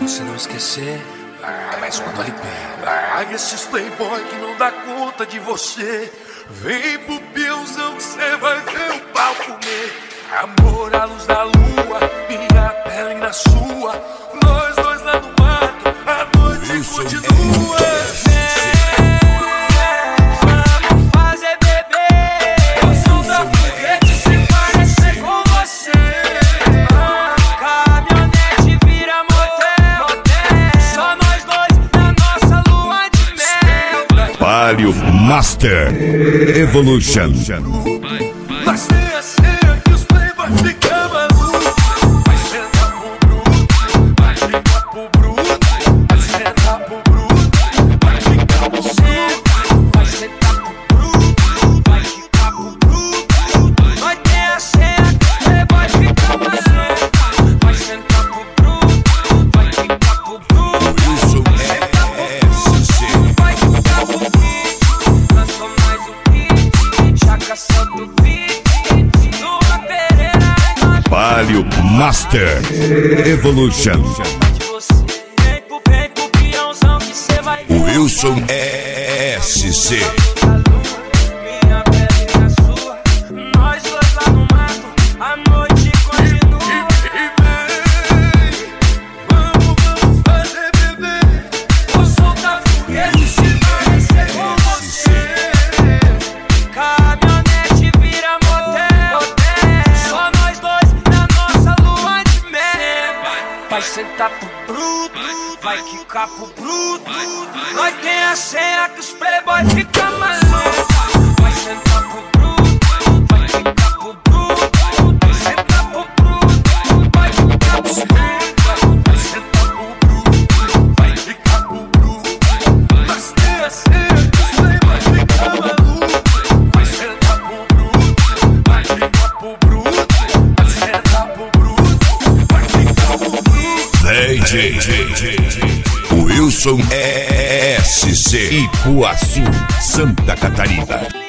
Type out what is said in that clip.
você não esquecer. Mas quando ele pega esses playboy que não dá conta de você, vem pro peãozão que cê vai ver o pau comer. Amor à luz da lua, minha pele na sua, nós dois lá no mato, a noite continua. Vamos fazer bebê, eu sou da foguete, se parecer com você. Caminhonete vira motel, só nós dois na nossa lua de mel. Palio Master Evolution. Mas tem a senha que os playboy ficam malucos. Vai sentar pro bruto, vai ficar pro bruto. Vai sentar pro bruto, vai ficar pro bruto. Vai sentar pro bruto, vai ficar pro bruto. Nós tem a senha que os playboy ficam malucos. Vai sentar pro bruto, vai ficar pro bruto. Vai sentar pro bruto, vai ficar pro bruto. Lançou mais um hit, já caçando o beat. Palio Master Evolution. Wilson SC. Minha pele na sua, nós dois lá no mato, a noite continua. Vamos fazer bebê. Vou soltar foguete se parecer com você. Caminhonete vira motel, só nós dois na nossa lua de mel. Vai sentar pro bruto, vai quicar pro bruto. Nós tem a senha que os playboy ficam malucos. Vai sentar pro bruto, vai quicar pro bruto. Vai sentar pro bruto, vai quicar pro bruto. Vai sentar pro bruto, vai ficar pro bruto. Mas tem a senha que os playboy ficam malucos. Vai sentar pro bruto, vai ficar pro bruto. Vai sentar pro bruto, vai ficar pro bruto. DJ Wilson SC. Ipuaçu, Santa Catarina.